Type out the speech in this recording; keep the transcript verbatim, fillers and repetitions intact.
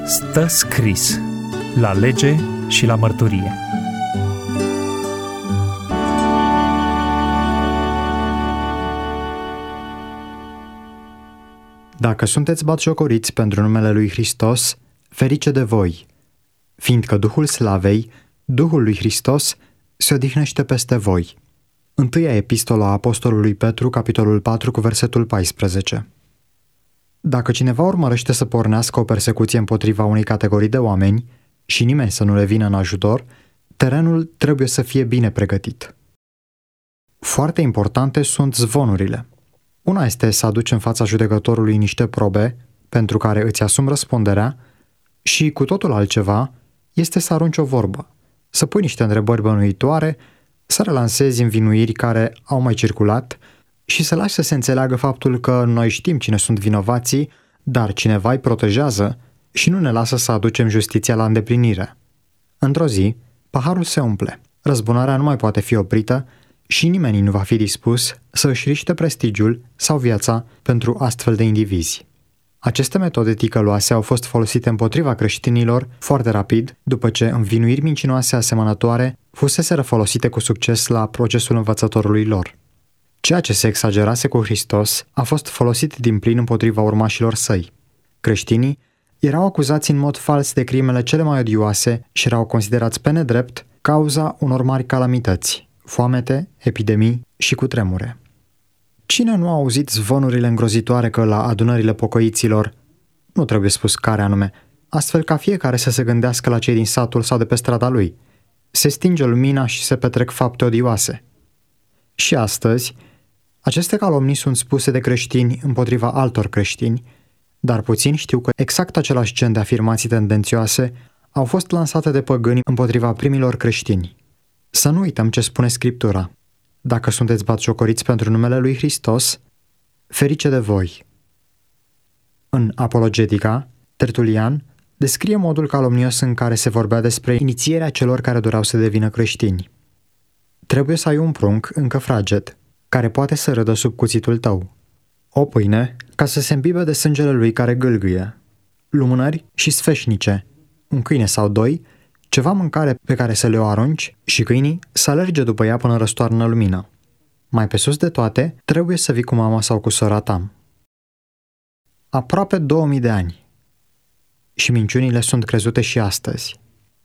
Stă scris la lege și la mărturie. Dacă sunteți batjocoriți pentru numele lui Hristos, ferice de voi, fiindcă Duhul Slavei, Duhul lui Hristos, se odihnește peste voi. Întâia epistola a apostolului Petru, capitolul patru, cu versetul paisprezece. Dacă cineva urmărește să pornească o persecuție împotriva unei categorii de oameni și nimeni să nu le vină în ajutor, terenul trebuie să fie bine pregătit. Foarte importante sunt zvonurile. Una este să aduci în fața judecătorului niște probe pentru care îți asumi răspunderea și, cu totul altceva, este să arunci o vorbă, să pui niște întrebări bănuitoare, să relansezi învinuiri care au mai circulat și să lași să se înțeleagă faptul că noi știm cine sunt vinovații, dar cineva îi protejează și nu ne lasă să aducem justiția la îndeplinire. Într-o zi, paharul se umple, răzbunarea nu mai poate fi oprită și nimeni nu va fi dispus să își riște prestigiul sau viața pentru astfel de indivizi. Aceste metode ticăloase au fost folosite împotriva creștinilor foarte rapid, după ce învinuiri mincinoase asemănătoare fuseseră folosite cu succes la procesul învățătorului lor. Ceea ce se exagerase cu Hristos a fost folosit din plin împotriva urmașilor săi. Creștinii erau acuzați în mod fals de crimele cele mai odioase și erau considerați pe nedrept cauza unor mari calamități, foamete, epidemii și cutremure. Cine nu a auzit zvonurile îngrozitoare că la adunările pocăiților, nu trebuie spus care anume, astfel ca fiecare să se gândească la cei din satul sau de pe strada lui, se stinge lumina și se petrec fapte odioase. Și astăzi, aceste calomnii sunt spuse de creștini împotriva altor creștini, dar puțini știu că exact același gen de afirmații tendențioase au fost lansate de păgâni împotriva primilor creștini. Să nu uităm ce spune Scriptura. Dacă sunteți batjocoriți pentru numele lui Hristos, ferice de voi. În Apologetica, Tertulian descrie modul calomnios în care se vorbea despre inițierea celor care doreau să devină creștini. Trebuie să ai un prunc încă fraged, care poate să râdă sub cuțitul tău. O pâine, ca să se îmbibe de sângele lui care gâlgâie. Lumânări și sfeșnice, un câine sau doi, ceva mâncare pe care să le o arunci și câinii să alerge după ea până răstoarnă lumina. Mai pe sus de toate, trebuie să vii cu mama sau cu sora ta. Aproape două mii de ani. Și minciunile sunt crezute și astăzi.